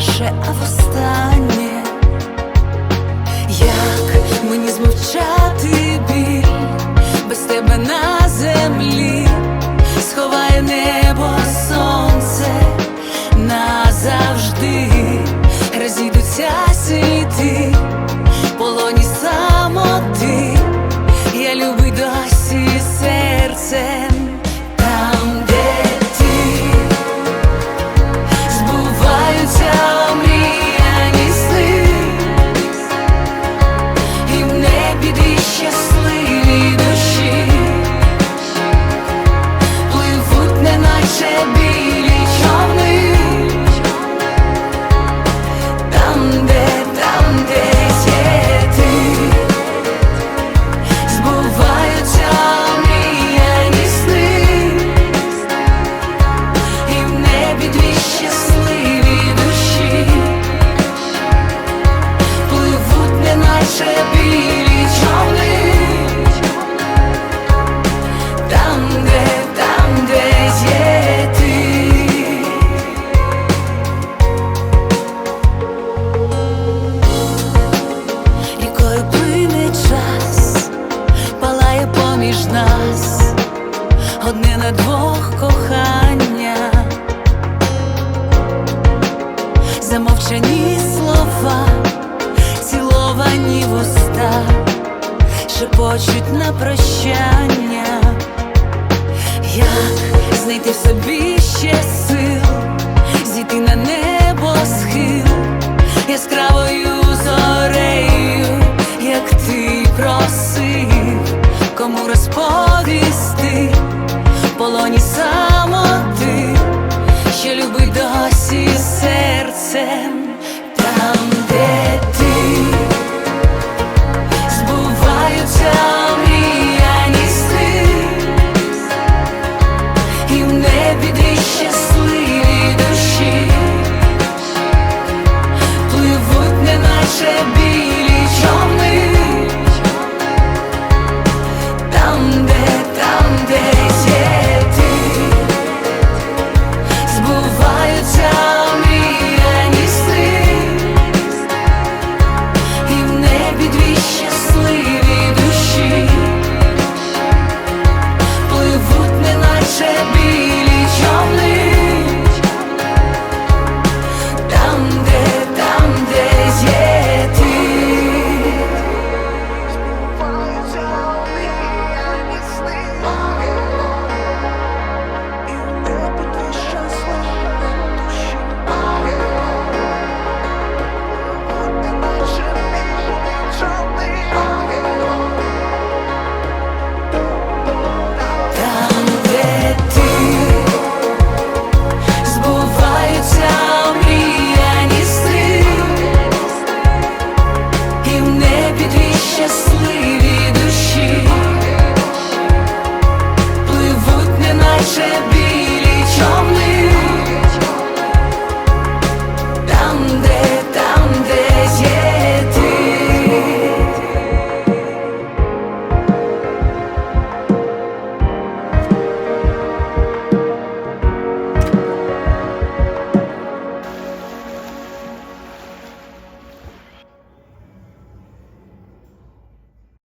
вперше, а востаннє. Як мені змовчати біль без тебе на землі? Сховає небо сонце назавжди, розійдуться світи в полоні самоти. Я любий досі серцем. Там, де ти, збуваються омріяні сни, і в небі дві щасливі душі пливуть, неначе білі човни. Там, де є ти, збуваються омріяні сни, і в небі дві щасливі душі пливуть, неначе білі човни. Там, де є ти. Рікою плине час, палає поміж нас одне на двох кохання. Замовчані слова, ціловані вуста шепочуть на прощання. Як знайти в собі ще сил, зійти на небосхил яскравою зорею, як ти просив, кому розповісти в полоні самоти, що любить досі серцем.